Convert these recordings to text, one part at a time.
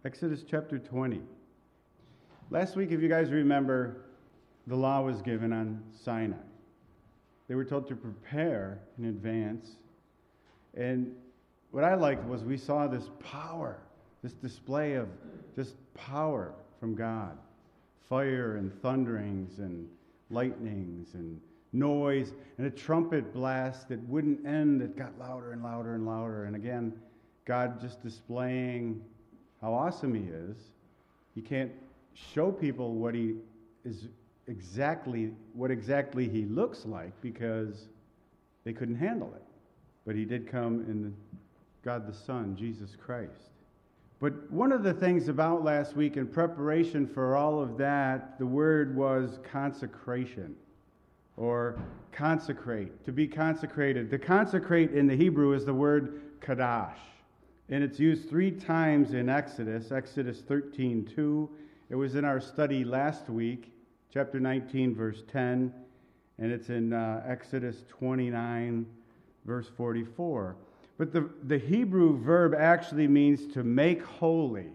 Exodus chapter 20. Last week, if you guys remember, the law was given on Sinai. They were told to prepare in advance. And what I liked was we saw this power, this display of just power from God. Fire and thunderings and lightnings and noise and a trumpet blast that wouldn't end, that got louder and louder and louder. And again, God just displaying how awesome He is. He can't show people what He is exactly He looks like because they couldn't handle it. But He did come in God the Son, Jesus Christ. But one of the things about last week in preparation for all of that, the word was consecration or consecrate, to be consecrated. To consecrate in the Hebrew is the word kadash. And it's used 3 times in Exodus 13:2. It was in our study last week, chapter 19, verse 10. And it's in Exodus 29, verse 44. But the Hebrew verb actually means to make holy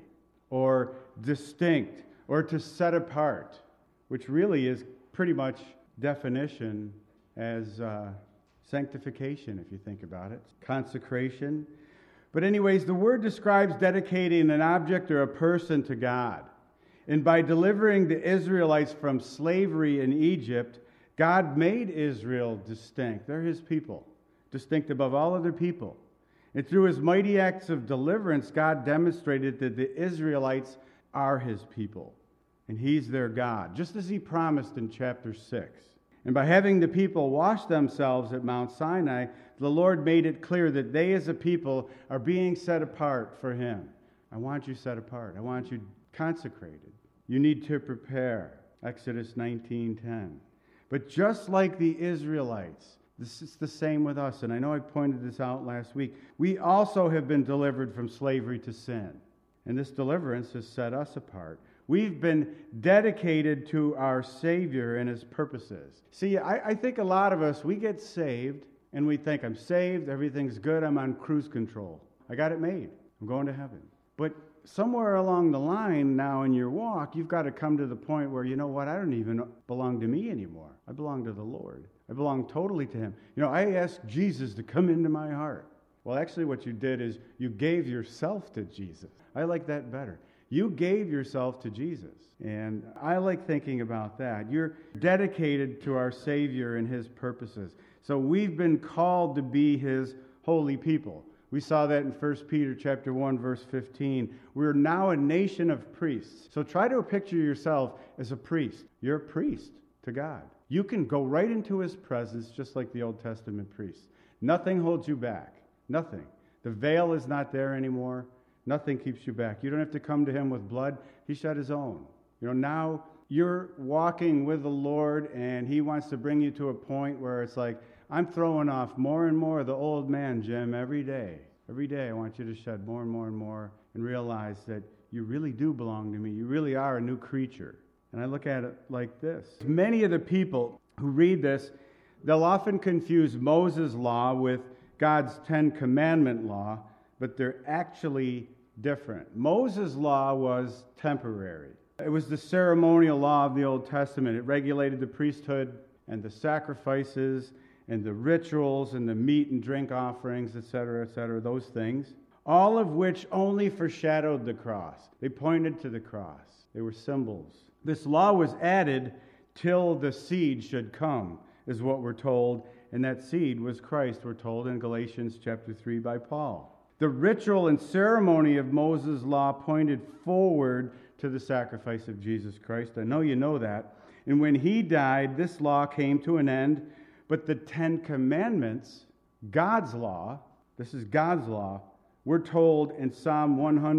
or distinct or to set apart, which really is pretty much definition as sanctification, if you think about it. Consecration. But anyways, the word describes dedicating an object or a person to God. And by delivering the Israelites from slavery in Egypt, God made Israel distinct. They're His people, distinct above all other people. And through His mighty acts of deliverance, God demonstrated that the Israelites are His people. And He's their God, just as He promised in chapter 6. And by having the people wash themselves at Mount Sinai, the Lord made it clear that they as a people are being set apart for Him. I want you set apart. I want you consecrated. You need to prepare. Exodus 19:10. But just like the Israelites, this is the same with us, and I know I pointed this out last week. We also have been delivered from slavery to sin, and this deliverance has set us apart. We've been dedicated to our Savior and His purposes. See, I think a lot of us, we get saved, and we think, I'm saved, everything's good, I'm on cruise control. I got it made. I'm going to heaven. But somewhere along the line now in your walk, you've got to come to the point where, you know what, I don't even belong to me anymore. I belong to the Lord. I belong totally to Him. You know, I asked Jesus to come into my heart. Well, actually what you did is you gave yourself to Jesus. I like that better. You gave yourself to Jesus. And I like thinking about that. You're dedicated to our Savior and His purposes. So we've been called to be His holy people. We saw that in 1 Peter chapter 1, verse 15. We're now a nation of priests. So try to picture yourself as a priest. You're a priest to God. You can go right into His presence just like the Old Testament priests. Nothing holds you back. Nothing. The veil is not there anymore. Nothing keeps you back. You don't have to come to Him with blood. He shed His own. You know, now you're walking with the Lord, and He wants to bring you to a point where it's like, I'm throwing off more and more the old man, Jim, every day. Every day I want you to shed more and more and more and realize that you really do belong to me. You really are a new creature. And I look at it like this. Many of the people who read this, they'll often confuse Moses' law with God's 10 Commandment law, but they're actually different. Moses' law was temporary. It was the ceremonial law of the Old Testament. It regulated the priesthood and the sacrifices and the rituals and the meat and drink offerings, etc., those things, all of which only foreshadowed the cross. They pointed to the cross. They were symbols. This law was added till the seed should come, is what we're told, and that seed was Christ, we're told in Galatians chapter 3 by Paul. The ritual and ceremony of Moses' law pointed forward to the sacrifice of Jesus Christ. I know you know that. And when He died, this law came to an end. But the 10 Commandments, God's law, this is God's law, we're told in Psalm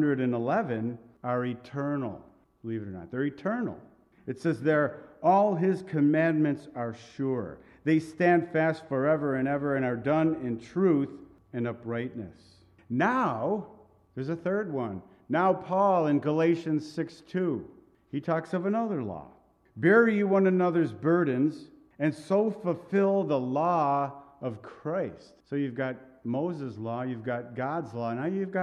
111, are eternal. Believe it or not, they're eternal. It says there, all His commandments are sure. They stand fast forever and ever and are done in truth and uprightness. Now, there's a third one. Now Paul in Galatians 6:2, he talks of another law. Bear ye one another's burdens, and so fulfill the law of Christ. So you've got Moses' law, you've got God's law, now you've got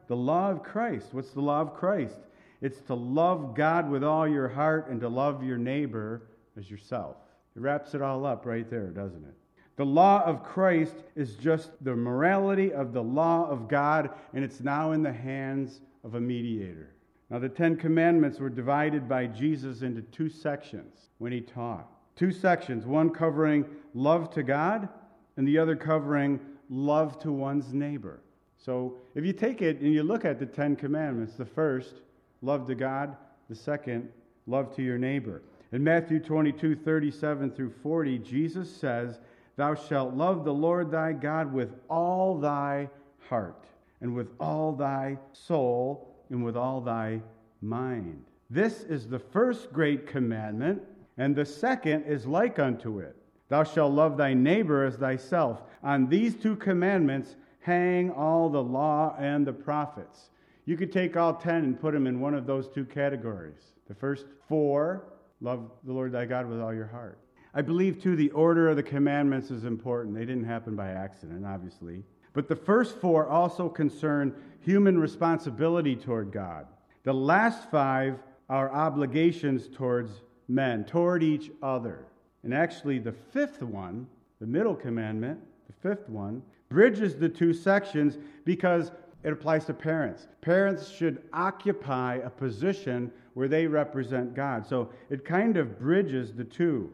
The law of Christ. What's the law of Christ? It's to love God with all your heart and to love your neighbor as yourself. It wraps it all up right there, doesn't it? The law of Christ is just the morality of the law of God, and it's now in the hands of a mediator. Now, the 10 Commandments were divided by Jesus into 2 sections when he taught. 2 sections, one covering love to God and the other covering love to one's neighbor. So if you take it and you look at the 10 Commandments, the first, love to God. The second, love to your neighbor. In Matthew 22:37 through 40, Jesus says, "Thou shalt love the Lord thy God with all thy heart, and with all thy soul, and with all thy mind." This is the first great commandment, and the second is like unto it. Thou shalt love thy neighbor as thyself. On these 2 commandments hang all the law and the prophets. You could take all 10 and put them in one of those 2 categories. The first 4, love the Lord thy God with all your heart. I believe, too, the order of the commandments is important. They didn't happen by accident, obviously. But the first 4 also concern human responsibility toward God. The last 5 are obligations towards men, toward each other. And actually, the 5th one, the middle commandment, the 5th one, bridges the 2 sections because it applies to parents. Parents should occupy a position where they represent God. So it kind of bridges the 2.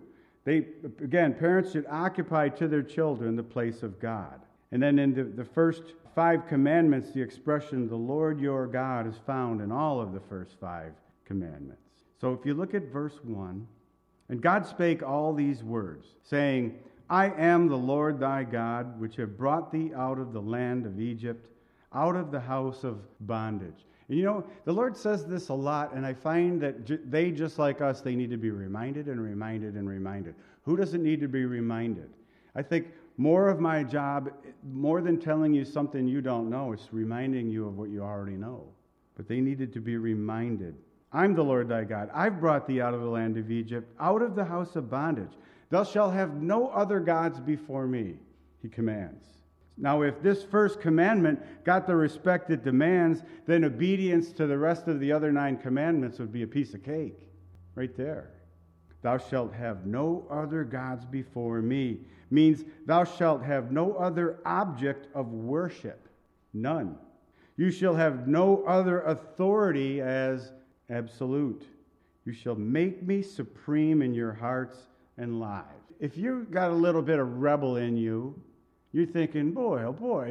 Parents should occupy to their children the place of God. And then in the first 5 commandments, the expression, the Lord your God, is found in all of the first 5 commandments. So if you look at verse 1, and God spake all these words, saying, I am the Lord thy God, which have brought thee out of the land of Egypt, out of the house of bondage. And you know, the Lord says this a lot, and I find that they, just like us, they need to be reminded and reminded and reminded. Who doesn't need to be reminded? I think more of my job, more than telling you something you don't know, is reminding you of what you already know. But they needed to be reminded. I'm the Lord thy God. I've brought thee out of the land of Egypt, out of the house of bondage. Thou shalt have no other gods before me, he commands. Now, if this first commandment got the respect it demands, then obedience to the rest of the other 9 commandments would be a piece of cake. Right there. Thou shalt have no other gods before me means thou shalt have no other object of worship. None. You shall have no other authority as absolute. You shall make me supreme in your hearts and lives. If you've got a little bit of rebel in you, you're thinking, boy, oh boy,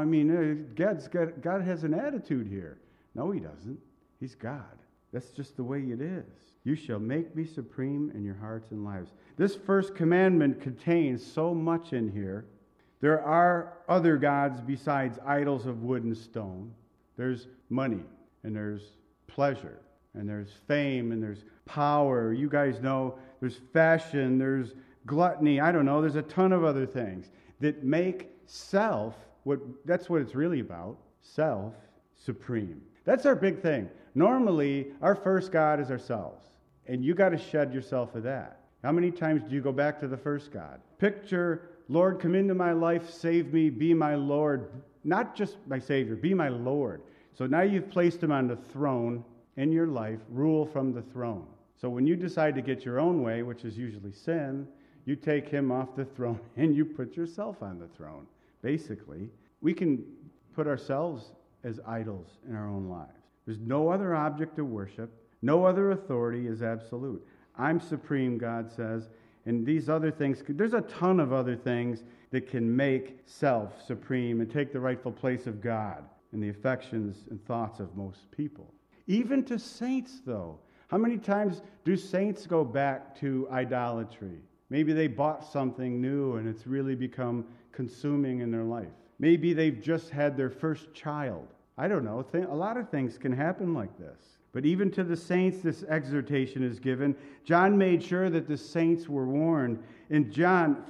God has an attitude here. No, he doesn't. He's God. That's just the way it is. You shall make me supreme in your hearts and lives. This first commandment contains so much in here. There are other gods besides idols of wood and stone. There's money, and there's pleasure, and there's fame, and there's power. You guys know there's fashion, there's gluttony. I don't know. There's a ton of other things that make self, that's what it's really about, self supreme. That's our big thing. Normally, our first God is ourselves, and you got to shed yourself of that. How many times do you go back to the first God? Picture, Lord, come into my life, save me, be my Lord. Not just my Savior, be my Lord. So now you've placed him on the throne in your life, rule from the throne. So when you decide to get your own way, which is usually sin, you take him off the throne and you put yourself on the throne. Basically, we can put ourselves as idols in our own lives. There's no other object of worship. No other authority is absolute. I'm supreme, God says. And these other things, there's a ton of other things that can make self supreme and take the rightful place of God in the affections and thoughts of most people. Even to saints, though. How many times do saints go back to idolatry? Maybe they bought something new and it's really become consuming in their life. Maybe they've just had their first child. I don't know. A lot of things can happen like this. But even to the saints, this exhortation is given. John made sure that the saints were warned. In 1 John,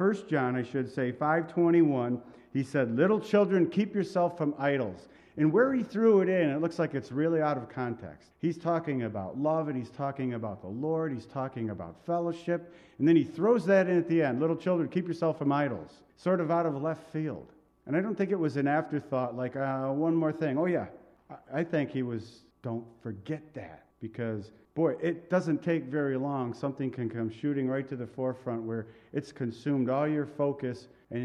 5:21, he said, little children, keep yourself from idols. And where he threw it in, it looks like it's really out of context. He's talking about love, and he's talking about the Lord. He's talking about fellowship. And then he throws that in at the end. Little children, keep yourself from idols. Sort of out of left field. And I don't think it was an afterthought like, one more thing. Oh yeah, I think he was, don't forget that, because, boy, it doesn't take very long. Something can come shooting right to the forefront where it's consumed all your focus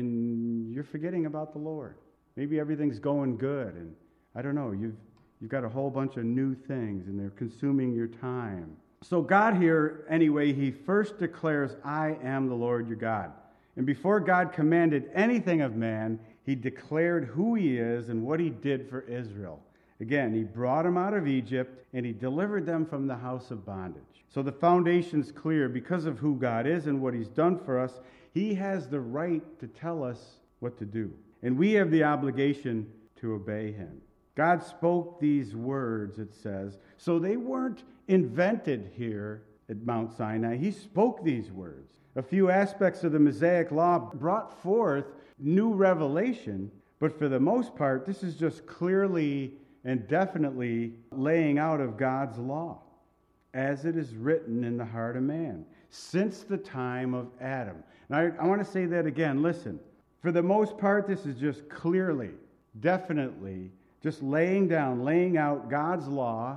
and you're forgetting about the Lord. Maybe everything's going good, and I don't know, you've got a whole bunch of new things, and they're consuming your time. So God here, anyway, he first declares, I am the Lord your God. And before God commanded anything of man, he declared who he is and what he did for Israel. Again, he brought them out of Egypt, and he delivered them from the house of bondage. So the foundation's clear. Because of who God is and what he's done for us, he has the right to tell us what to do. And we have the obligation to obey him. God spoke these words, it says. So they weren't invented here at Mount Sinai. He spoke these words. A few aspects of the Mosaic Law brought forth new revelation, but for the most part, this is just clearly and definitely laying out of God's law, as it is written in the heart of man, since the time of Adam. Now, I want to say that again. Listen, for the most part, this is just clearly, definitely, just laying out God's law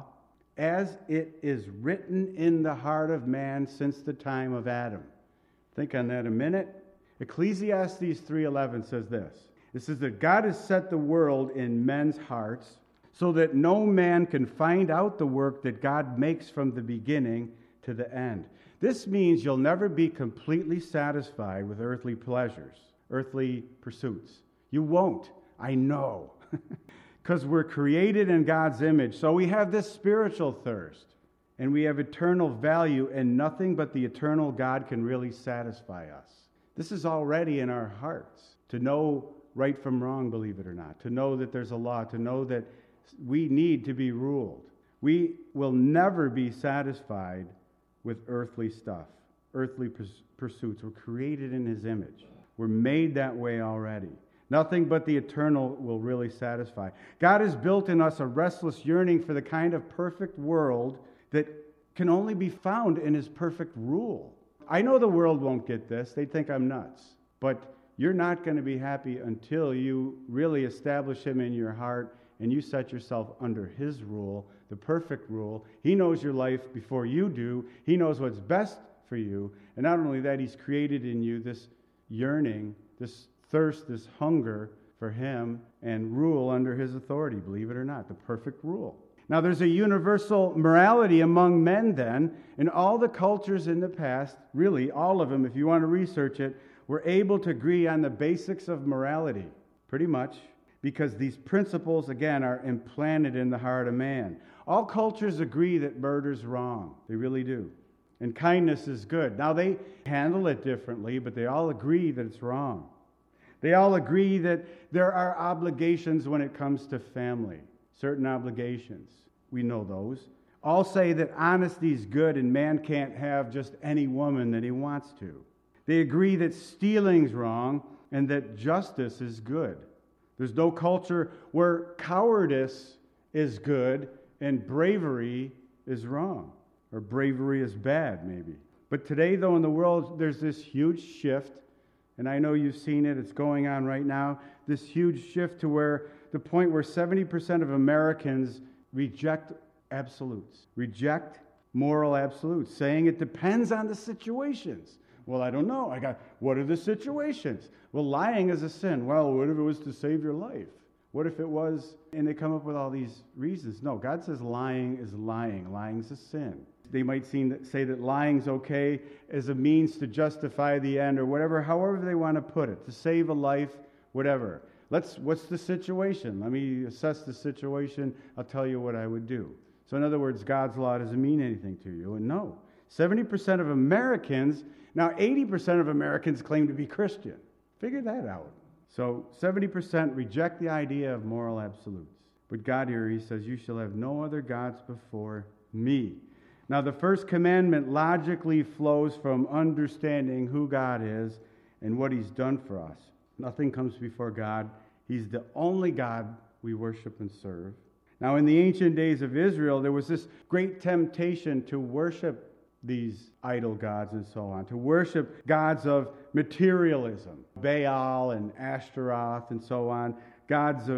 as it is written in the heart of man since the time of Adam. Think on that a minute. Ecclesiastes 3:11 says this. It says that God has set the world in men's hearts so that no man can find out the work that God makes from the beginning to the end. This means you'll never be completely satisfied with earthly pleasures, earthly pursuits. You won't. I know. Because we're created in God's image. So we have this spiritual thirst. And we have eternal value, and nothing but the eternal God can really satisfy us. This is already in our hearts. To know right from wrong, believe it or not. To know that there's a law. To know that we need to be ruled. We will never be satisfied with earthly stuff, earthly pursuits. We're created in his image. We're made that way already. Nothing but the eternal will really satisfy. God has built in us a restless yearning for the kind of perfect world that can only be found in his perfect rule. I know the world won't get this. They think I'm nuts. But you're not going to be happy until you really establish him in your heart and you set yourself under his rule, the perfect rule. He knows your life before you do. He knows what's best for you. And not only that, he's created in you this yearning, this thirst, this hunger for him and rule under his authority, believe it or not, the perfect rule. Now, there's a universal morality among men then, and all the cultures in the past, really all of them, if you want to research it, were able to agree on the basics of morality, pretty much, because these principles, again, are implanted in the heart of man. All cultures agree that murder's wrong. They really do. And kindness is good. Now, they handle it differently, but they all agree that it's wrong. They all agree that there are obligations when it comes to family, certain obligations. We know those. All say that honesty is good and man can't have just any woman that he wants to. They agree that stealing's wrong and that justice is good. There's no culture where cowardice is good and bravery is wrong, or bravery is bad, maybe. But today, though, in the world, there's this huge shift, and I know you've seen it, it's going on right now, this huge shift to where the point where 70% of Americans reject absolutes, reject moral absolutes, saying it depends on the situations. Well, I don't know. What are the situations? Well, lying is a sin. Well, what if it was to save your life? What if it was, and they come up with all these reasons. No, God says lying is lying. Lying's a sin. They might say that lying's okay as a means to justify the end or whatever, however they want to put it, to save a life, whatever. What's the situation? Let me assess the situation. I'll tell you what I would do. So in other words, God's law doesn't mean anything to you. And no, 70% of Americans, now 80% of Americans claim to be Christian. Figure that out. So 70% reject the idea of moral absolutes. But God here, he says, you shall have no other gods before me. Now the first commandment logically flows from understanding who God is and what he's done for us. Nothing comes before God. He's the only God we worship and serve. Now, in the ancient days of Israel, there was this great temptation to worship these idol gods and so on, to worship gods of materialism, Baal and Ashtaroth and so on, gods of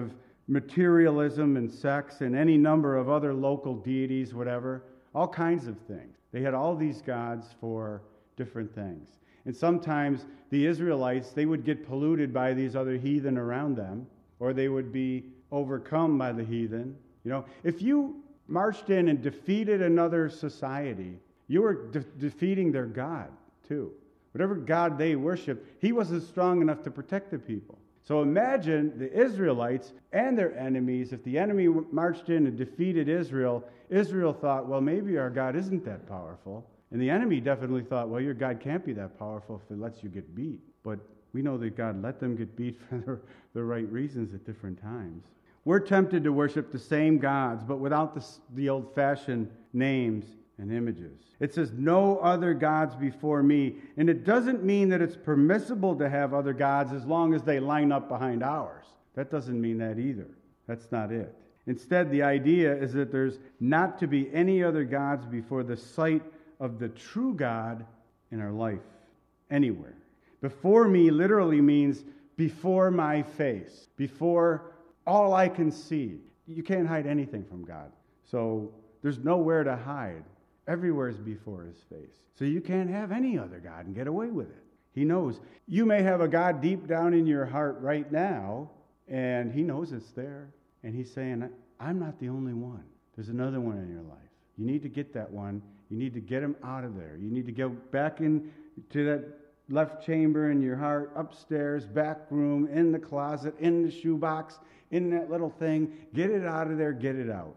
materialism and sex and any number of other local deities, whatever, all kinds of things. They had all these gods for different things. And sometimes the Israelites, they would get polluted by these other heathen around them, or they would be overcome by the heathen. You know, if you marched in and defeated another society, you were defeating their God too. Whatever God they worshiped, he wasn't strong enough to protect the people. So imagine the Israelites and their enemies. If the enemy marched in and defeated Israel, Israel thought, well, maybe our God isn't that powerful. And the enemy definitely thought, well, your God can't be that powerful if it lets you get beat. But we know that God let them get beat for the right reasons at different times. We're tempted to worship the same gods, but without the old-fashioned names and images. It says, no other gods before me. And it doesn't mean that it's permissible to have other gods as long as they line up behind ours. That doesn't mean that either. That's not it. Instead, the idea is that there's not to be any other gods before the sight of the true God in our life, anywhere. Before me literally means before my face, before all I can see. You can't hide anything from God. So there's nowhere to hide. Everywhere is before his face. So you can't have any other God and get away with it. He knows. You may have a God deep down in your heart right now, and he knows it's there. And he's saying, I'm not the only one. There's another one in your life. You need to get that one. You need to get him out of there. You need to go back into that left chamber in your heart, upstairs, back room, in the closet, in the shoebox, in that little thing. Get it out of there. Get it out.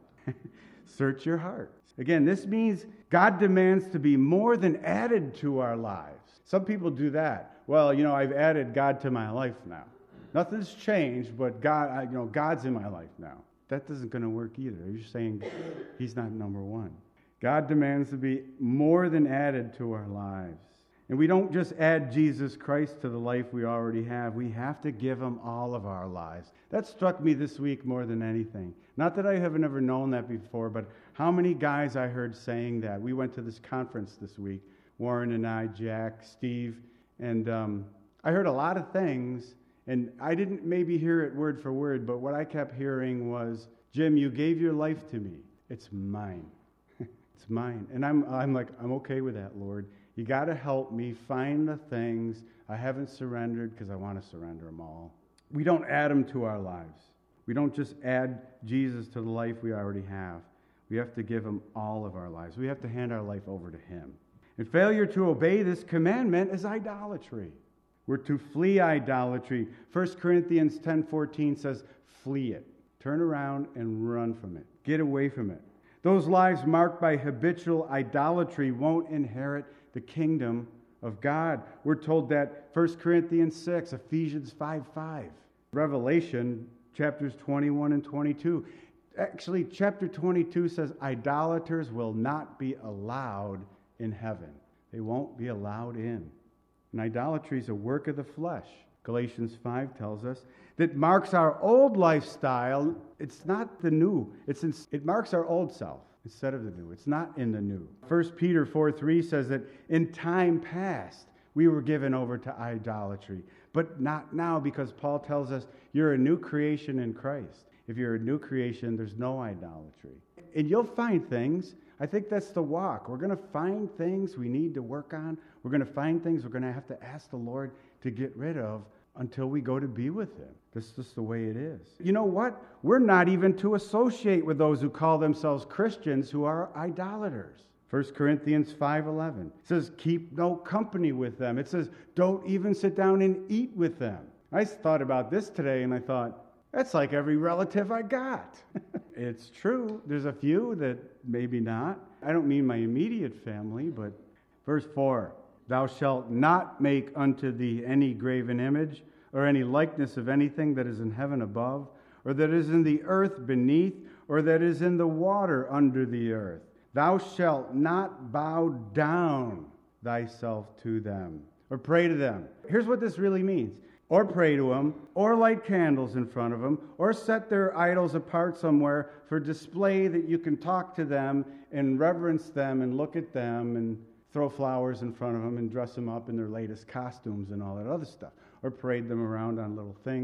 Search your heart. Again, this means God demands to be more than added to our lives. Some people do that. Well, you know, I've added God to my life now. Nothing's changed, but God, God's in my life now. That isn't going to work either. You're saying he's not number one. God demands to be more than added to our lives. And we don't just add Jesus Christ to the life we already have. We have to give him all of our lives. That struck me this week more than anything. Not that I have never known that before, but how many guys I heard saying that. We went to this conference this week, Warren and I, Jack, Steve, and I heard a lot of things, and I didn't maybe hear it word for word, but what I kept hearing was, Jim, you gave your life to me. It's mine. It's mine. And I'm like, I'm okay with that, Lord. You got to help me find the things I haven't surrendered because I want to surrender them all. We don't add them to our lives. We don't just add Jesus to the life we already have. We have to give him all of our lives. We have to hand our life over to him. And failure to obey this commandment is idolatry. We're to flee idolatry. 1 Corinthians 10:14 says, flee it. Turn around and run from it. Get away from it. Those lives marked by habitual idolatry won't inherit the kingdom of God. We're told that 1 Corinthians 6, Ephesians 5:5, Revelation chapters 21 and 22. Actually, chapter 22 says idolaters will not be allowed in heaven. They won't be allowed in. And idolatry is a work of the flesh. Galatians 5 tells us that marks our old lifestyle. It's not the new. It marks our old self instead of the new. It's not in the new. 1 Peter 4:3 says that in time past we were given over to idolatry, but not now, because Paul tells us you're a new creation in Christ. If you're a new creation, there's no idolatry. And you'll find things. I think that's the walk. We're going to find things we need to work on. We're going to find things we're going to have to ask the Lord to get rid of until we go to be with him. This is just the way it is. You know what? We're not even to associate with those who call themselves Christians who are idolaters. 1 Corinthians 5:11 says, keep no company with them. It says, don't even sit down and eat with them. I thought about this today and I thought, that's like every relative I got. It's true. There's a few that maybe not. I don't mean my immediate family, but verse 4, thou shalt not make unto thee any graven image or any likeness of anything that is in heaven above, or that is in the earth beneath, or that is in the water under the earth. Thou shalt not bow down thyself to them, or pray to them. Here's what this really means. Or pray to them, or light candles in front of them, or set their idols apart somewhere for display that you can talk to them and reverence them and look at them and throw flowers in front of them and dress them up in their latest costumes and all that other stuff. Or parade them around on little things.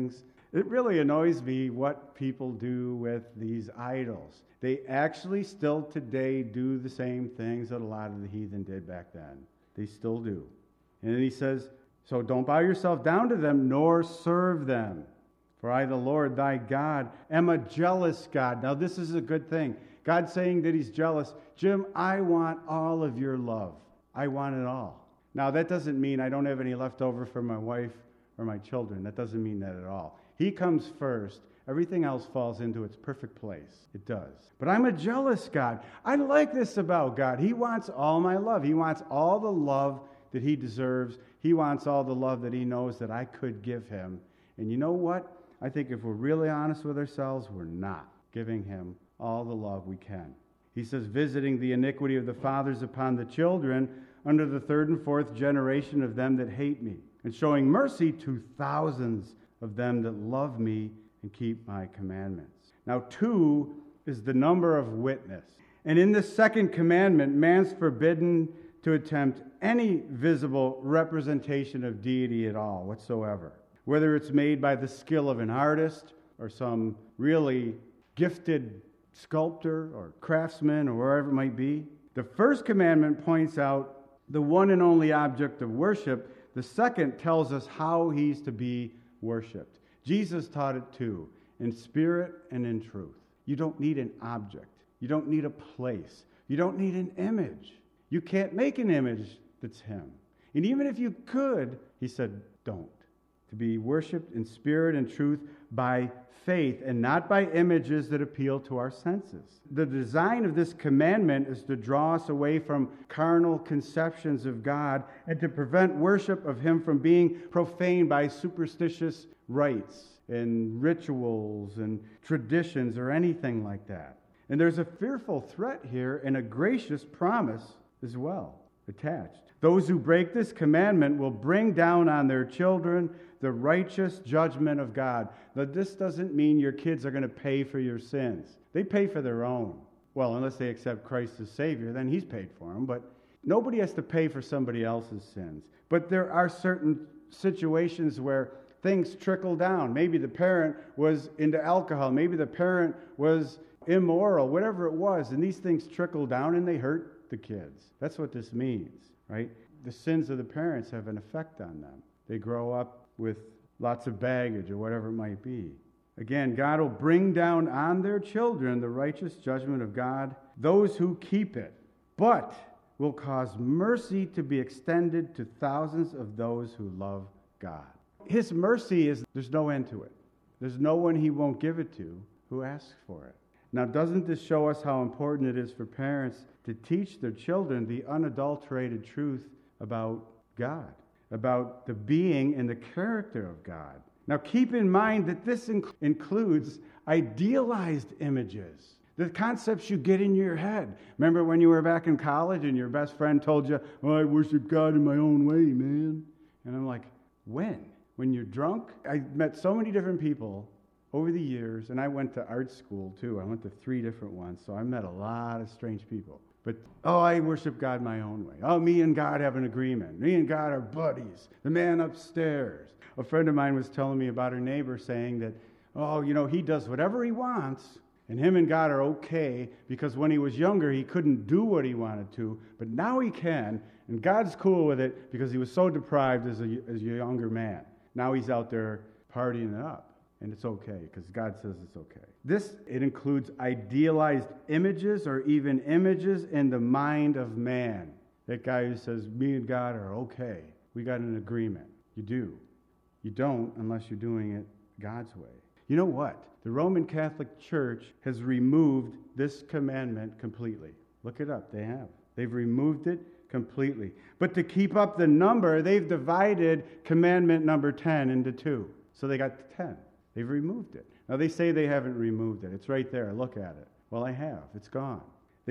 It really annoys me what people do with these idols. They actually still today do the same things that a lot of the heathen did back then. They still do. And then he says, so don't bow yourself down to them, nor serve them. For I, the Lord thy God, am a jealous God. Now this is a good thing. God's saying that he's jealous. Jim, I want all of your love. I want it all. Now that doesn't mean I don't have any left over for my wife or my children. That doesn't mean that at all. He comes first. Everything else falls into its perfect place. It does. But I'm a jealous God. I like this about God. He wants all my love. He wants all the love that he deserves. He wants all the love that he knows that I could give him. And you know what? I think if we're really honest with ourselves, we're not giving him all the love we can. He says, visiting the iniquity of the fathers upon the children under the third and fourth generation of them that hate me, and showing mercy to thousands of them that love me and keep my commandments. Now, 2 is the number of witness. And in the second commandment, man's forbidden to attempt any visible representation of deity at all whatsoever, whether it's made by the skill of an artist or some really gifted sculptor or craftsman or wherever it might be. The first commandment points out the one and only object of worship. The second tells us how he's to be worshipped. Jesus taught it too, in spirit and in truth. You don't need an object. You don't need a place. You don't need an image. You can't make an image that's him. And even if you could, he said, don't. To be worshipped in spirit and truth by faith and not by images that appeal to our senses. The design of this commandment is to draw us away from carnal conceptions of God and to prevent worship of him from being profaned by superstitious rites and rituals and traditions or anything like that. And there's a fearful threat here and a gracious promise as well attached. Those who break this commandment will bring down on their children the righteous judgment of God. Now, this doesn't mean your kids are going to pay for your sins. They pay for their own. Well, unless they accept Christ as Savior, then he's paid for them. But nobody has to pay for somebody else's sins. But there are certain situations where things trickle down. Maybe the parent was into alcohol. Maybe the parent was immoral, whatever it was. And these things trickle down and they hurt the kids. That's what this means, right? The sins of the parents have an effect on them. They grow up with lots of baggage or whatever it might be. Again, God will bring down on their children the righteous judgment of God, those who keep it, but will cause mercy to be extended to thousands of those who love God. His mercy is, there's no end to it. There's no one he won't give it to who asks for it. Now, doesn't this show us how important it is for parents to teach their children the unadulterated truth about God, about the being and the character of God? Now, keep in mind that this includes idealized images, the concepts you get in your head. Remember when you were back in college and your best friend told you, oh, I worship God in my own way, man. And I'm like, when? When you're drunk? I met so many different people over the years, and I went to art school too. I went to 3 different ones, so I met a lot of strange people. But, oh, I worship God my own way. Oh, me and God have an agreement. Me and God are buddies. The man upstairs. A friend of mine was telling me about her neighbor saying that, oh, you know, he does whatever he wants, and him and God are okay, because when he was younger, he couldn't do what he wanted to, but now he can, and God's cool with it because he was so deprived as a younger man. Now he's out there partying it up. And it's okay, because God says it's okay. It includes idealized images or even images in the mind of man. That guy who says, me and God are okay. We got an agreement. You do. You don't unless you're doing it God's way. You know what? The Roman Catholic Church has removed this commandment completely. Look it up. They have. They've removed it completely. But to keep up the number, they've divided commandment number 10 into 2. So they got 10. They've removed it. Now, they say they haven't removed it. It's right there. Look at it. Well, I have. It's gone.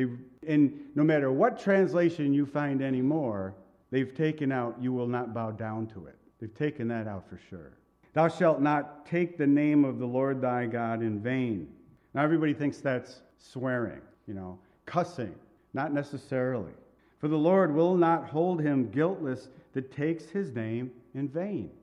And no matter what translation you find anymore, they've taken out, you will not bow down to it. They've taken that out for sure. Thou shalt not take the name of the Lord thy God in vain. Now, everybody thinks that's swearing, cussing. Not necessarily. For the Lord will not hold him guiltless that takes his name in vain.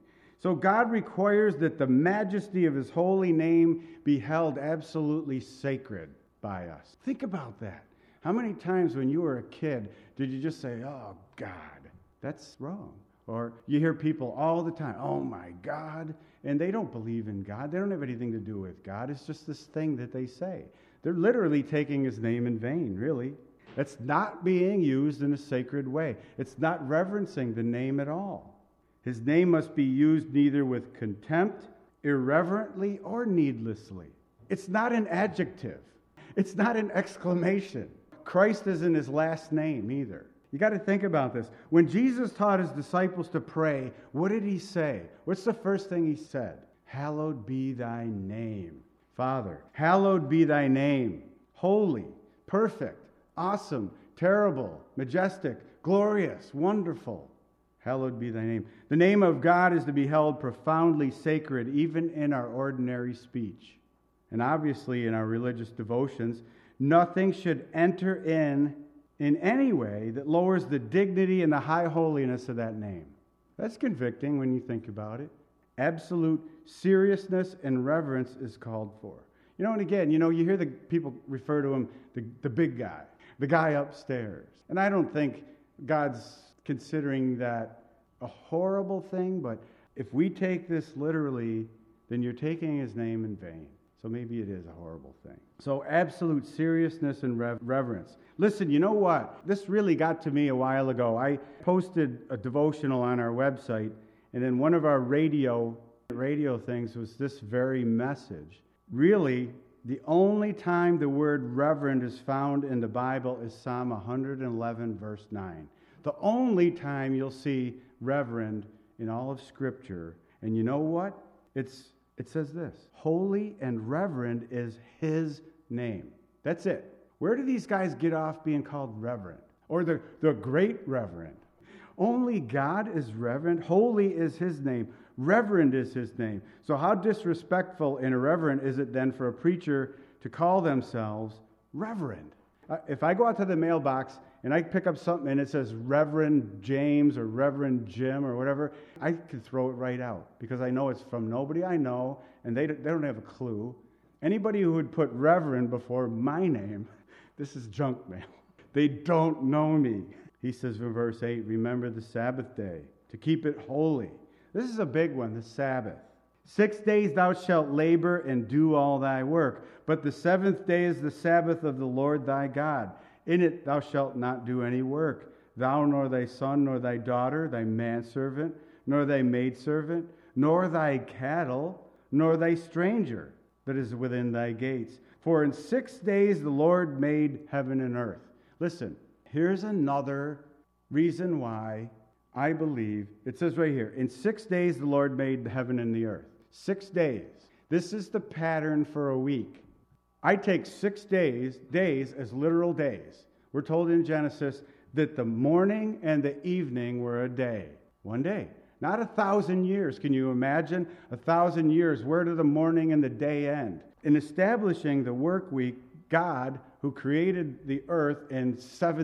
So God requires that the majesty of his holy name be held absolutely sacred by us. Think about that. How many times when you were a kid did you just say, oh, God? That's wrong. Or you hear people all the time, oh, my God. And they don't believe in God. They don't have anything to do with God. It's just this thing that they say. They're literally taking his name in vain, really. It's not being used in a sacred way. It's not reverencing the name at all. His name must be used neither with contempt, irreverently, or needlessly. It's not an adjective. It's not an exclamation. Christ isn't his last name either. You got to think about this. When Jesus taught his disciples to pray, what did he say? What's the first thing he said? Hallowed be thy name. Father, hallowed be thy name. Holy, perfect, awesome, terrible, majestic, glorious, wonderful. Hallowed be thy name. The name of God is to be held profoundly sacred, even in our ordinary speech. And obviously in our religious devotions, nothing should enter in any way that lowers the dignity and the high holiness of that name. That's convicting when you think about it. Absolute seriousness and reverence is called for. And again, you hear the people refer to him, the big guy, the guy upstairs. And I don't think God's considering that a horrible thing, but if we take this literally, then you're taking his name in vain. So maybe it is a horrible thing. So absolute seriousness and reverence. Listen, you know what? This really got to me a while ago. I posted a devotional on our website, and then one of our radio things was this very message. Really, the only time the word reverend is found in the Bible is Psalm 111, verse 9. The only time you'll see reverend in all of Scripture. And you know what? It says this. Holy and reverend is his name. That's it. Where do these guys get off being called reverend? Or the great reverend? Only God is reverend. Holy is his name. Reverend is his name. So how disrespectful and irreverent is it then for a preacher to call themselves reverend? If I go out to the mailbox and I pick up something and it says Reverend James or Reverend Jim or whatever, I can throw it right out because I know it's from nobody I know and they don't have a clue. Anybody who would put Reverend before my name, this is junk mail. They don't know me. He says in verse 8, remember the Sabbath day to keep it holy. This is a big one, the Sabbath. 6 days thou shalt labor and do all thy work, but the seventh day is the Sabbath of the Lord thy God. In it thou shalt not do any work, thou nor thy son nor thy daughter, thy manservant, nor thy maidservant, nor thy cattle, nor thy stranger that is within thy gates. For in 6 days the Lord made heaven and earth. Listen, here's another reason why I believe, it says right here, in 6 days the Lord made the heaven and the earth. 6 days. This is the pattern for a week. I take 6 days as literal days. We're told in Genesis that the morning and the evening were a day. One day. Not 1,000 years. Can you imagine? 1,000 years. Where do the morning and the day end? In establishing the work week, God, who created the earth in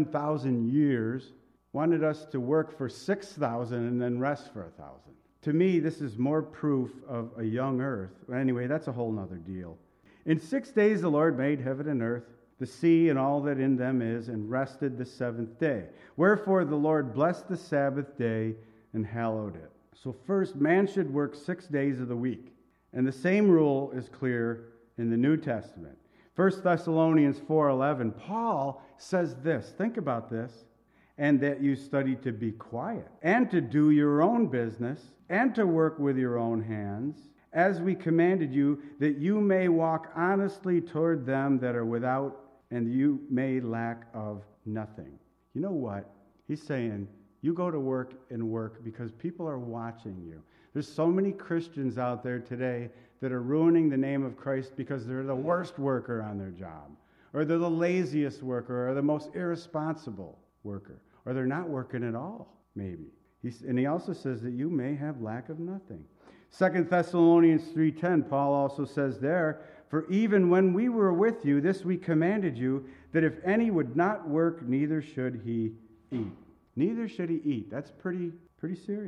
7,000 years, wanted us to work for 6,000 and then rest for 1,000. To me, this is more proof of a young earth. Anyway, that's a whole nother deal. In 6 days the Lord made heaven and earth, the sea and all that in them is, and rested the seventh day. Wherefore the Lord blessed the Sabbath day and hallowed it. So first, man should work 6 days of the week. And the same rule is clear in the New Testament. 1 Thessalonians 4:11, Paul says this. Think about this. And that you study to be quiet, and to do your own business, and to work with your own hands, as we commanded you, that you may walk honestly toward them that are without, and you may lack of nothing. You know what? He's saying, you go to work and work because people are watching you. There's so many Christians out there today that are ruining the name of Christ because they're the worst worker on their job, or they're the laziest worker, or the most irresponsible worker. Or they're not working at all, maybe. And he also says that you may have lack of nothing. 2 Thessalonians 3:10, Paul also says there, for even when we were with you, this we commanded you, that if any would not work, neither should he eat. Neither should he eat. That's pretty serious.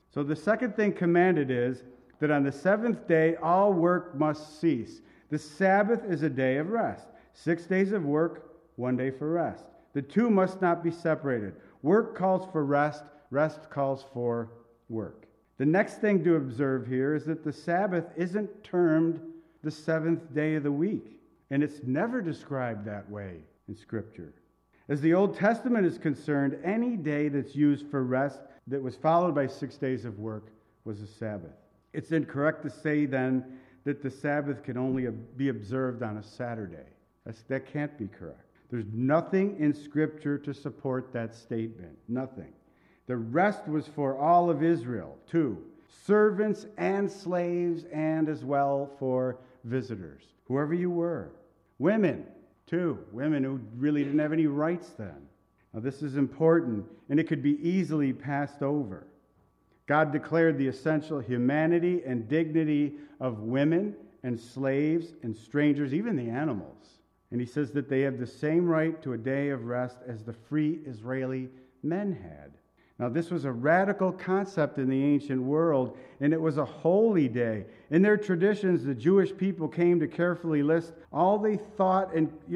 So the second thing commanded is that on the seventh day all work must cease. The Sabbath is a day of rest. 6 days of work, 1 day for rest. The two must not be separated. Work calls for rest, rest calls for work. The next thing to observe here is that the Sabbath isn't termed the seventh day of the week, and it's never described that way in Scripture. As the Old Testament is concerned, any day that's used for rest that was followed by 6 days of work was a Sabbath. It's incorrect to say then that the Sabbath can only be observed on a Saturday. That can't be correct. There's nothing in Scripture to support that statement. Nothing. The rest was for all of Israel, too. Servants and slaves, and as well for visitors, whoever you were. Women, too. Women who really didn't have any rights then. Now, this is important, and it could be easily passed over. God declared the essential humanity and dignity of women and slaves and strangers, even the animals. And he says that they have the same right to a day of rest as the free Israeli men had. Now, this was a radical concept in the ancient world, and it was a holy day. In their traditions, the Jewish people came to carefully list all they thought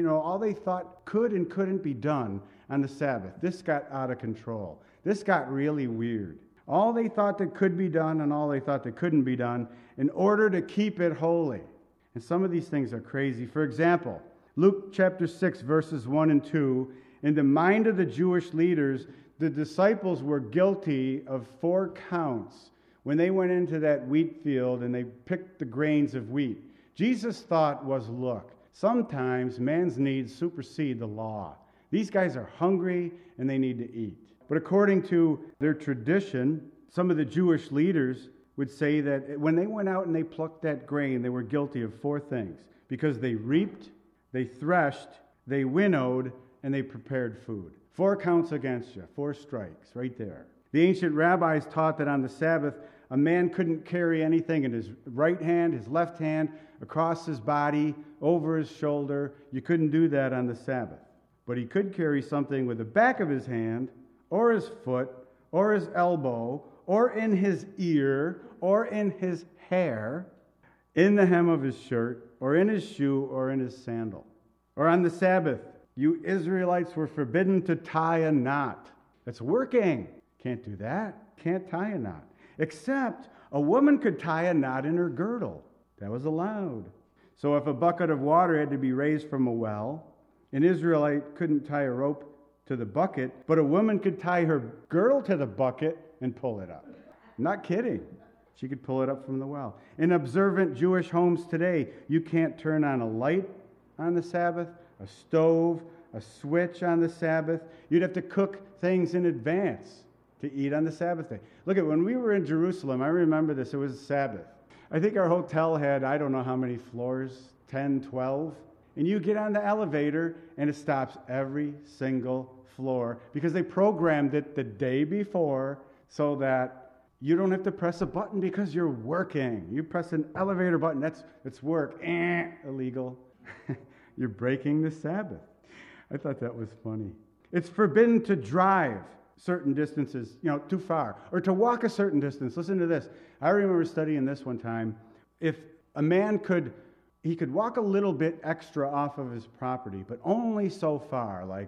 could and couldn't be done on the Sabbath. This got out of control. This got really weird. All they thought that could be done and all they thought that couldn't be done in order to keep it holy. And some of these things are crazy. For example, Luke chapter 6, verses 1 and 2, in the mind of the Jewish leaders, the disciples were guilty of 4 counts when they went into that wheat field and they picked the grains of wheat. Jesus' thought was, look, sometimes man's needs supersede the law. These guys are hungry and they need to eat. But according to their tradition, some of the Jewish leaders would say that when they went out and they plucked that grain, they were guilty of 4 things. Because they reaped, they threshed, they winnowed, and they prepared food. 4 counts against you, 4 strikes, right there. The ancient rabbis taught that on the Sabbath, a man couldn't carry anything in his right hand, his left hand, across his body, over his shoulder. You couldn't do that on the Sabbath. But he could carry something with the back of his hand, or his foot, or his elbow, or in his ear, or in his hair, in the hem of his shirt, or in his shoe, or in his sandal. Or on the Sabbath, you Israelites were forbidden to tie a knot. That's working. Can't do that. Can't tie a knot. Except a woman could tie a knot in her girdle. That was allowed. So if a bucket of water had to be raised from a well, an Israelite couldn't tie a rope to the bucket, but a woman could tie her girdle to the bucket and pull it up. I'm not kidding. She could pull it up from the well. In observant Jewish homes today, you can't turn on a light on the Sabbath, a stove, a switch on the Sabbath. You'd have to cook things in advance to eat on the Sabbath day. Look at when we were in Jerusalem, I remember this, it was Sabbath. I think our hotel had, I don't know how many floors, 10, 12. And you get on the elevator and it stops every single floor because they programmed it the day before so that you don't have to press a button because you're working. You press an elevator button, it's work. Illegal. You're breaking the Sabbath. I thought that was funny. It's forbidden to drive certain distances, too far, or to walk a certain distance. Listen to this. I remember studying this one time. If a man could walk a little bit extra off of his property, but only so far, like,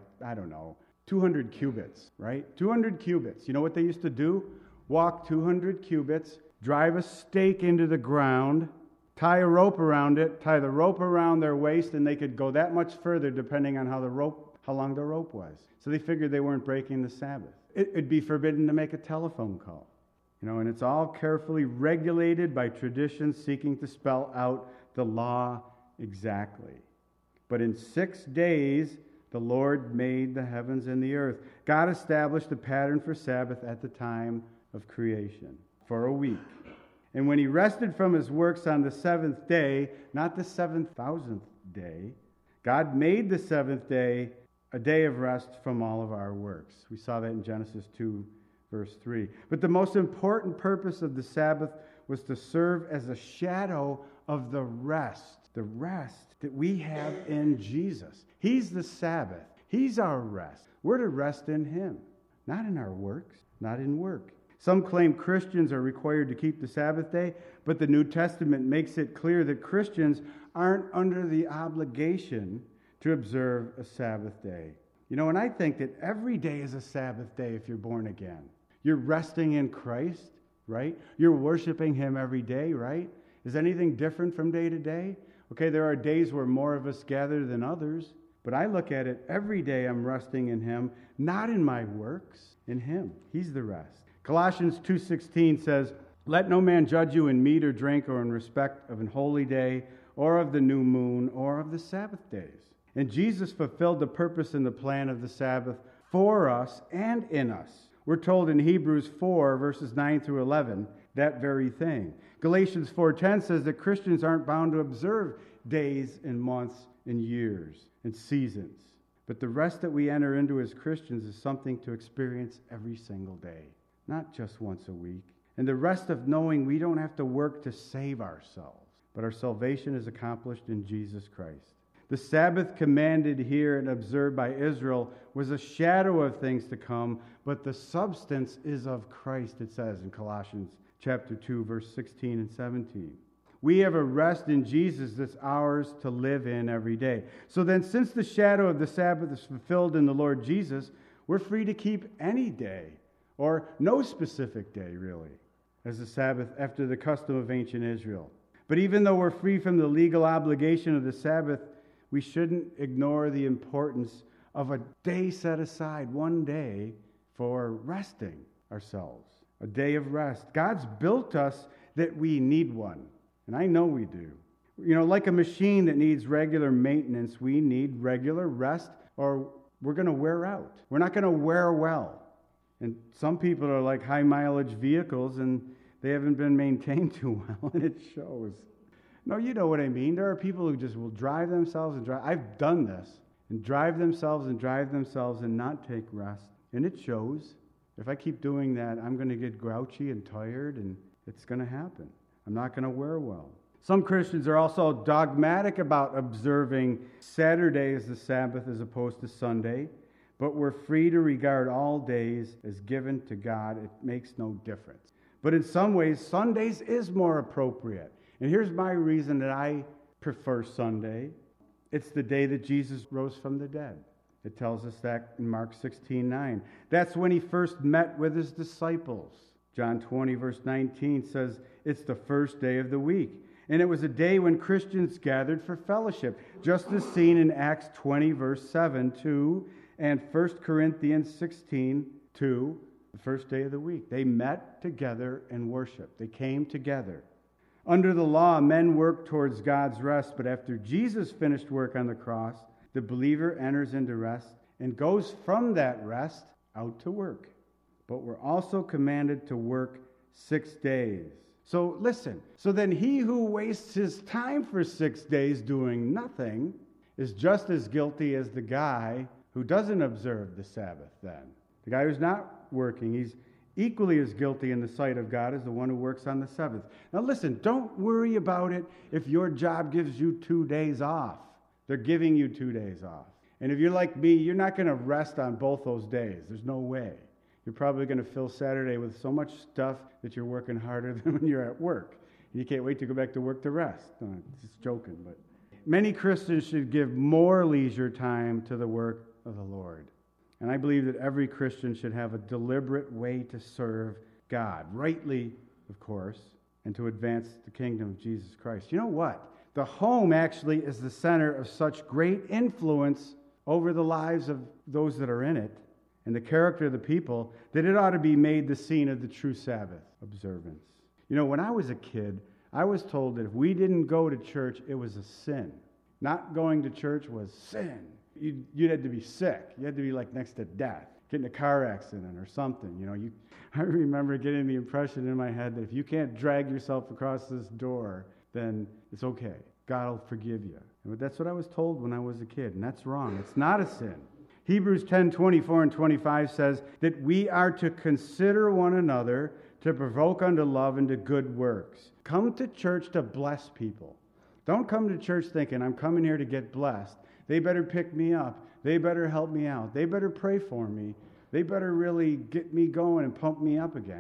200 cubits, right? 200 cubits. You know what they used to do? Walk 200 cubits, drive a stake into the ground, tie a rope around it, tie the rope around their waist, and they could go that much further depending on how long the rope was. So they figured they weren't breaking the Sabbath. It'd be forbidden to make a telephone call. And it's all carefully regulated by tradition seeking to spell out the law exactly. But in 6 days, the Lord made the heavens and the earth. God established a pattern for Sabbath at the time of creation for a week. And when he rested from his works on the 7th day, not the 7,000th day, God made the 7th day a day of rest from all of our works. We saw that in Genesis 2, verse 3. But the most important purpose of the Sabbath was to serve as a shadow of the rest that we have in Jesus. He's the Sabbath. He's our rest. We're to rest in him, not in our works, not in work. Some claim Christians are required to keep the Sabbath day, but the New Testament makes it clear that Christians aren't under the obligation to observe a Sabbath day. And I think that every day is a Sabbath day if you're born again. You're resting in Christ, right? You're worshiping Him every day, right? Is anything different from day to day? Okay, there are days where more of us gather than others, but I look at it every day I'm resting in Him, not in my works, in Him. He's the rest. Colossians 2:16 says, "Let no man judge you in meat or drink or in respect of an holy day or of the new moon or of the Sabbath days." And Jesus fulfilled the purpose and the plan of the Sabbath for us and in us. We're told in Hebrews 4, verses 9 through 11, that very thing. Galatians 4:10 says that Christians aren't bound to observe days and months and years and seasons. But the rest that we enter into as Christians is something to experience every single day, not just once a week. And the rest of knowing we don't have to work to save ourselves, but our salvation is accomplished in Jesus Christ. The Sabbath commanded here and observed by Israel was a shadow of things to come, but the substance is of Christ, it says in Colossians chapter 2, verse 16 and 17. We have a rest in Jesus that's ours to live in every day. So then, since the shadow of the Sabbath is fulfilled in the Lord Jesus, we're free to keep any day, or no specific day, really, as the Sabbath after the custom of ancient Israel. But even though we're free from the legal obligation of the Sabbath, we shouldn't ignore the importance of a day set aside, one day, for resting ourselves, a day of rest. God's built us that we need one, and I know we do. Like a machine that needs regular maintenance, we need regular rest, or we're going to wear out. We're not going to wear well. And some people are like high-mileage vehicles, and they haven't been maintained too well, and it shows. No, you know what I mean. There are people who just will drive themselves and drive. I've done this, and drive themselves and not take rest. And it shows. If I keep doing that, I'm going to get grouchy and tired, and it's going to happen. I'm not going to wear well. Some Christians are also dogmatic about observing Saturday as the Sabbath as opposed to Sunday, but we're free to regard all days as given to God. It makes no difference. But in some ways, Sundays is more appropriate. And here's my reason that I prefer Sunday. It's the day that Jesus rose from the dead. It tells us that in Mark 16:9. That's when He first met with His disciples. John 20, verse 19 says it's the first day of the week. And it was a day when Christians gathered for fellowship, just as seen in Acts 20, verse 7, 2, and 1 Corinthians 16, 2, the first day of the week. They met together and worshiped. They came together. Under the law, men worked towards God's rest, but after Jesus finished work on the cross, the believer enters into rest and goes from that rest out to work. But we're also commanded to work 6 days. So listen, so then he who wastes his time for 6 days doing nothing is just as guilty as the guy who doesn't observe the Sabbath then. The guy who's not working, he's equally as guilty in the sight of God as the one who works on the seventh. Now listen, don't worry about it if your job gives you 2 days off. They're giving you 2 days off. And if you're like me, you're not going to rest on both those days. There's no way. You're probably going to fill Saturday with so much stuff that you're working harder than when you're at work. And you can't wait to go back to work to rest. No, just joking. But many Christians should give more leisure time to the work of the Lord. And I believe that every Christian should have a deliberate way to serve God, rightly, of course, and to advance the kingdom of Jesus Christ. You know what? The home actually is the center of such great influence over the lives of those that are in it and the character of the people that it ought to be made the scene of the true Sabbath observance. When I was a kid, I was told that if we didn't go to church, it was a sin. Not going to church was sin. You had to be sick. You had to be like next to death, get in a car accident or something. I remember getting the impression in my head that if you can't drag yourself across this door, then it's okay. God will forgive you. But that's what I was told when I was a kid, and that's wrong. It's not a sin. Hebrews 10:24 and 25 says that we are to consider one another to provoke unto love and to good works. Come to church to bless people. Don't come to church thinking, I'm coming here to get blessed. They better pick me up. They better help me out. They better pray for me. They better really get me going and pump me up again.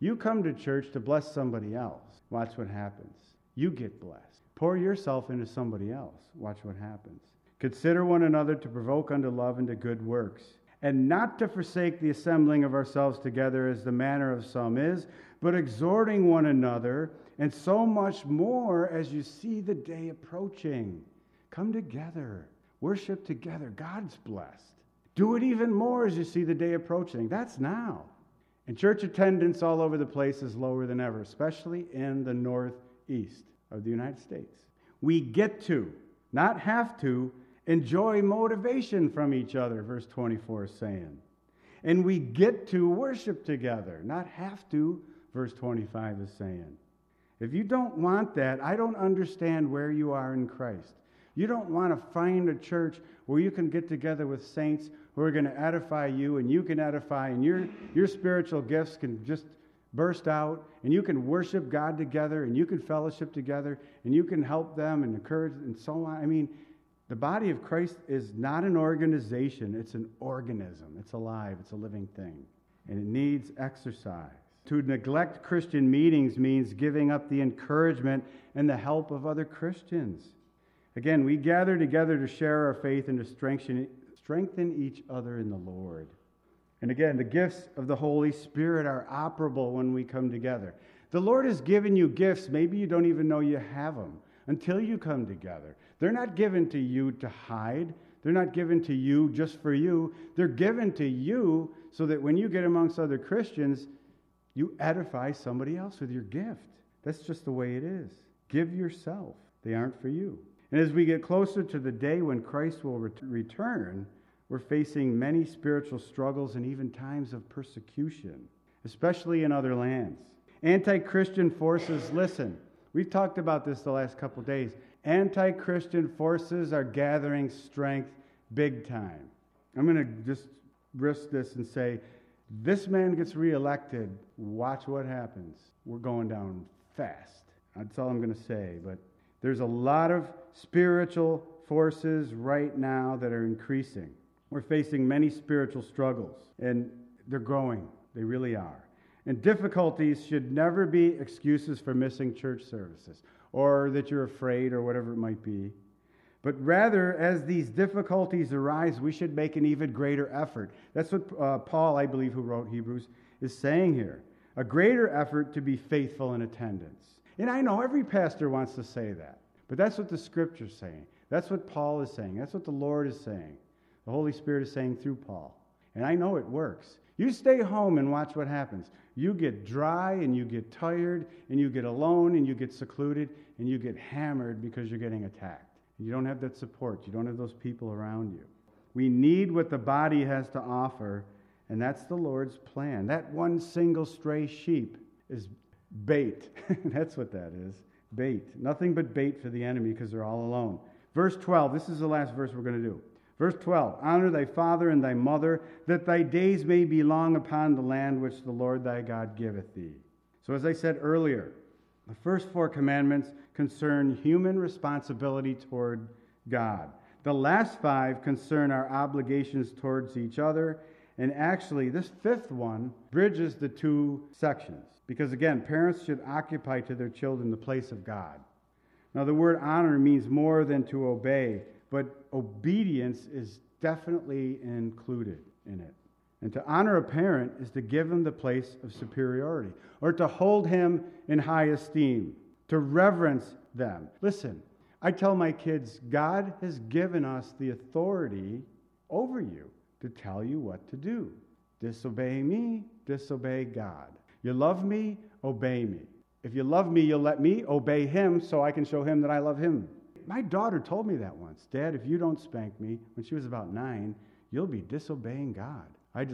You come to church to bless somebody else. Watch what happens. You get blessed. Pour yourself into somebody else. Watch what happens. Consider one another to provoke unto love and to good works, and not to forsake the assembling of ourselves together as the manner of some is, but exhorting one another, and so much more as you see the day approaching. Come together. Worship together. God's blessed. Do it even more as you see the day approaching. That's now. And church attendance all over the place is lower than ever, especially in the northeast of the United States. We get to, not have to, enjoy motivation from each other, verse 24 is saying. And we get to worship together, not have to, verse 25 is saying. If you don't want that, I don't understand where you are in Christ. You don't want to find a church where you can get together with saints who are going to edify you, and you can edify, and your spiritual gifts can just burst out, and you can worship God together, and you can fellowship together, and you can help them and encourage and so on. I mean, the body of Christ is not an organization. It's an organism. It's alive. It's a living thing. And it needs exercise. To neglect Christian meetings means giving up the encouragement and the help of other Christians. Again, we gather together to share our faith and to strengthen each other in the Lord. And again, the gifts of the Holy Spirit are operable when we come together. The Lord has given you gifts. Maybe you don't even know you have them until you come together. They're not given to you to hide. They're not given to you just for you. They're given to you so that when you get amongst other Christians, you edify somebody else with your gift. That's just the way it is. Give yourself. They aren't for you. And as we get closer to the day when Christ will return, we're facing many spiritual struggles and even times of persecution, especially in other lands. Anti-Christian forces, listen, we've talked about this the last couple of days. Anti-Christian forces are gathering strength big time. I'm going to just risk this and say, this man gets reelected, watch what happens. We're going down fast. That's all I'm going to say, but there's a lot of spiritual forces right now that are increasing. We're facing many spiritual struggles, and they're growing. They really are. And difficulties should never be excuses for missing church services or that you're afraid or whatever it might be. But rather, as these difficulties arise, we should make an even greater effort. That's what Paul, I believe, who wrote Hebrews, is saying here. A greater effort to be faithful in attendance. And I know every pastor wants to say that. But that's what the Scripture's saying. That's what Paul is saying. That's what the Lord is saying. The Holy Spirit is saying through Paul. And I know it works. You stay home and watch what happens. You get dry and you get tired and you get alone and you get secluded and you get hammered because you're getting attacked. You don't have that support. You don't have those people around you. We need what the body has to offer, and that's the Lord's plan. That one single stray sheep is bait. That's what that is. Bait. Nothing but bait for the enemy because they're all alone. Verse 12. This is the last verse we're going to do. Verse 12. Honor thy father and thy mother, that thy days may be long upon the land which the Lord thy God giveth thee. So as I said earlier, the first 4 commandments concern human responsibility toward God. The last 5 concern our obligations towards each other. And actually, this 5th one bridges the 2 sections. Because again, parents should occupy to their children the place of God. Now, the word honor means more than to obey, but obedience is definitely included in it. And to honor a parent is to give him the place of superiority, or to hold him in high esteem, to reverence them. Listen, I tell my kids, God has given us the authority over you to tell you what to do. Disobey me, disobey God. You love me, obey me. If you love me, you'll let me obey him so I can show him that I love him. My daughter told me that once. Dad, if you don't spank me, when she was about 9, you'll be disobeying God.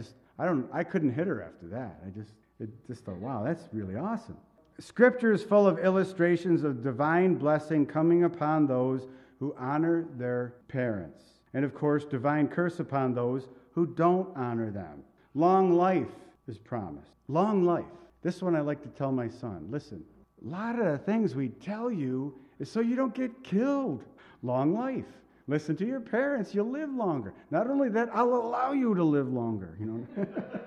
I couldn't hit her after that. I just thought, wow, that's really awesome. Scripture is full of illustrations of divine blessing coming upon those who honor their parents. And of course, divine curse upon those who don't honor them. Long life is promised. Long life. This one I like to tell my son. Listen, a lot of the things we tell you is so you don't get killed. Long life. Listen to your parents. You'll live longer. Not only that, I'll allow you to live longer.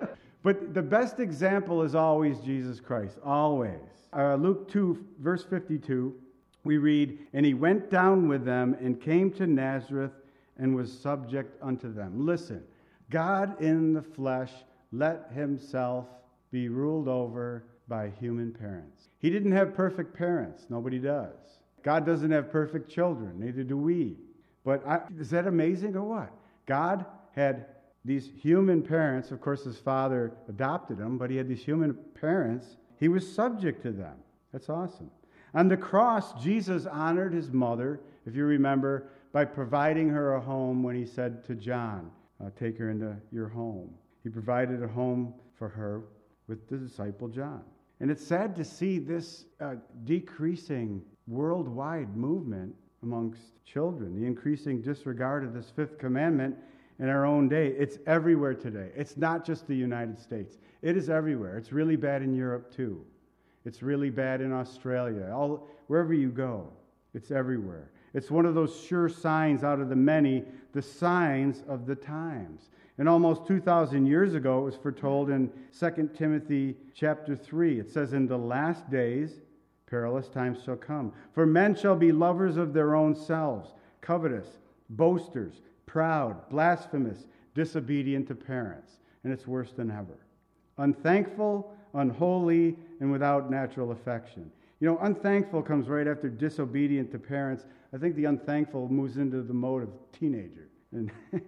But the best example is always Jesus Christ, always. Luke 2, verse 52, we read, "And he went down with them and came to Nazareth and was subject unto them." Listen, God in the flesh let himself be ruled over by human parents. He didn't have perfect parents. Nobody does. God doesn't have perfect children. Neither do we. But is that amazing or what? God had these human parents. Of course, his father adopted him, but he had these human parents. He was subject to them. That's awesome. On the cross, Jesus honored his mother, if you remember, by providing her a home when he said to John, take her into your home. He provided a home for her with the disciple John. And it's sad to see this decreasing worldwide movement amongst children, the increasing disregard of this fifth commandment in our own day. It's everywhere today. It's not just the United States. It is everywhere. It's really bad in Europe too. It's really bad in Australia. Wherever you go, it's everywhere. It's one of those sure signs out of the many, the signs of the times. And almost 2,000 years ago, it was foretold in 2 Timothy chapter 3. It says, "In the last days, perilous times shall come. For men shall be lovers of their own selves, covetous, boasters, proud, blasphemous, disobedient to parents." And it's worse than ever. Unthankful, unholy, and without natural affection. You know, unthankful comes right after disobedient to parents. I think the unthankful moves into the mode of teenager. And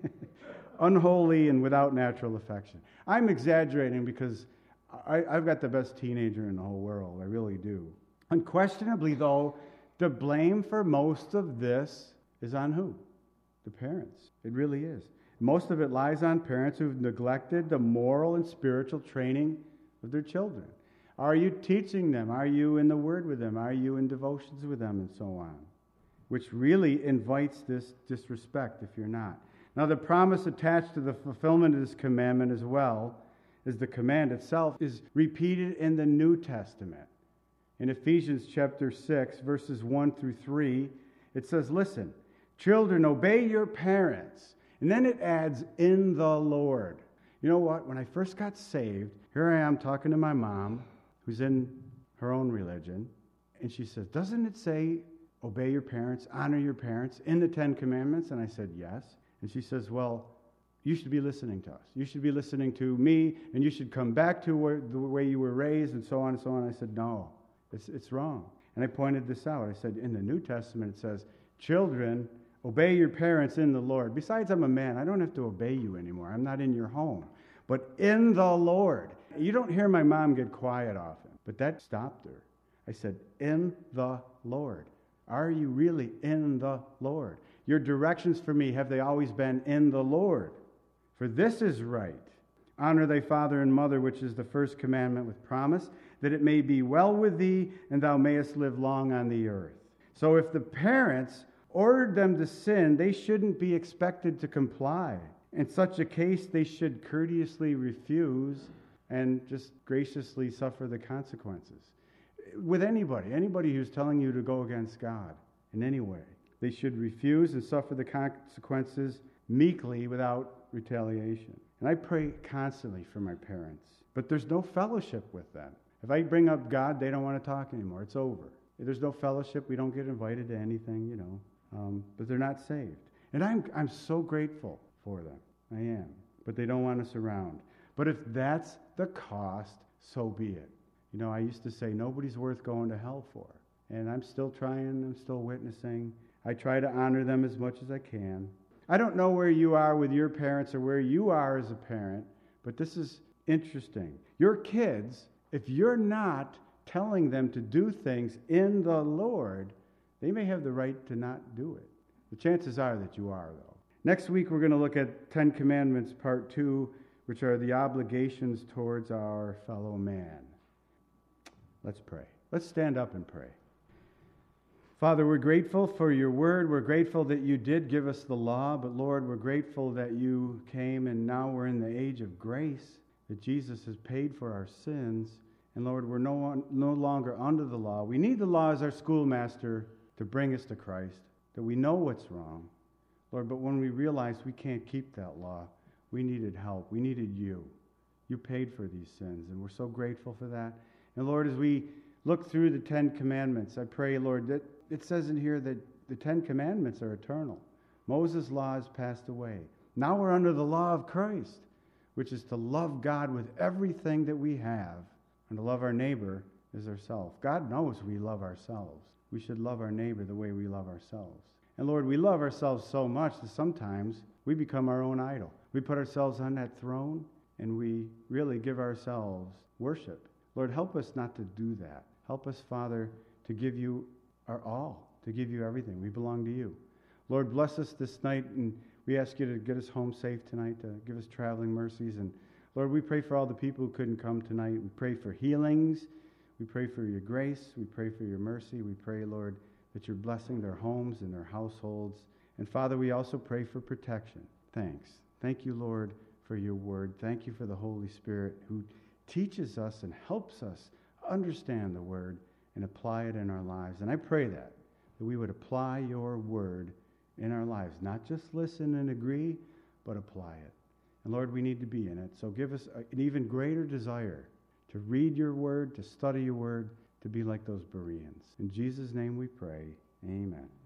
unholy and without natural affection. I'm exaggerating because I've got the best teenager in the whole world. I really do. Unquestionably, though, the blame for most of this is on who? The parents. It really is. Most of it lies on parents who've neglected the moral and spiritual training of their children. Are you teaching them? Are you in the Word with them? Are you in devotions with them? And so on. Which really invites this disrespect if you're not. Now, the promise attached to the fulfillment of this commandment as well as the command itself is repeated in the New Testament. In Ephesians chapter 6, verses 1 through 3, it says, "Listen, children, obey your parents." And then it adds, "in the Lord." You know what? When I first got saved, here I am talking to my mom, who's in her own religion, and she says, "Doesn't it say, obey your parents, honor your parents in the Ten Commandments?" And I said, "Yes." And she says, "Well, you should be listening to us. You should be listening to me, and you should come back to the way you were raised," and so on and so on. I said, "No, it's wrong." And I pointed this out. I said, in the New Testament, it says, "Children, obey your parents in the Lord." Besides, I'm a man. I don't have to obey you anymore. I'm not in your home. But in the Lord. You don't hear my mom get quiet often, but that stopped her. I said, in the Lord. Are you really in the Lord? Your directions for me, have they always been in the Lord? For this is right. Honor thy father and mother, which is the first commandment with promise, that it may be well with thee, and thou mayest live long on the earth. So if the parents ordered them to sin, they shouldn't be expected to comply. In such a case, they should courteously refuse and just graciously suffer the consequences. With anybody who's telling you to go against God in any way, they should refuse and suffer the consequences meekly without retaliation. And I pray constantly for my parents, but there's no fellowship with them. If I bring up God, they don't want to talk anymore. It's over. There's no fellowship. We don't get invited to anything, but they're not saved. And I'm so grateful for them. I am. But they don't want us around. But if that's the cost, so be it. I used to say nobody's worth going to hell for. And I'm still trying. I'm still witnessing. I try to honor them as much as I can. I don't know where you are with your parents or where you are as a parent, but this is interesting. Your kids, if you're not telling them to do things in the Lord, they may have the right to not do it. The chances are that you are, though. Next week, we're going to look at 10 Commandments, Part 2, which are the obligations towards our fellow man. Let's pray. Let's stand up and pray. Father, we're grateful for your word. We're grateful that you did give us the law, but Lord, we're grateful that you came and now we're in the age of grace, that Jesus has paid for our sins. And Lord, we're no longer under the law. We need the law as our schoolmaster to bring us to Christ, that we know what's wrong. Lord, but when we realized we can't keep that law, we needed help. We needed you. You paid for these sins, and we're so grateful for that. And Lord, as we look through the 10 Commandments, I pray, Lord, that it says in here that the 10 Commandments are eternal. Moses' law has passed away. Now we're under the law of Christ, which is to love God with everything that we have and to love our neighbor as ourselves. God knows we love ourselves. We should love our neighbor the way we love ourselves. And Lord, we love ourselves so much that sometimes we become our own idol. We put ourselves on that throne and we really give ourselves worship. Lord, help us not to do that. Help us, Father, to give you our all, to give you everything. We belong to you. Lord, bless us this night, and we ask you to get us home safe tonight, to give us traveling mercies. And Lord, we pray for all the people who couldn't come tonight. We pray for healings. We pray for your grace. We pray for your mercy. We pray, Lord, that you're blessing their homes and their households. And Father, we also pray for protection. Thanks. Thank you, Lord, for your word. Thank you for the Holy Spirit who teaches us and helps us understand the word and apply it in our lives. And I pray that we would apply your word in our lives, not just listen and agree, but apply it. And Lord, we need to be in it. So give us an even greater desire to read your word, to study your word, to be like those Bereans. In Jesus' name we pray. Amen.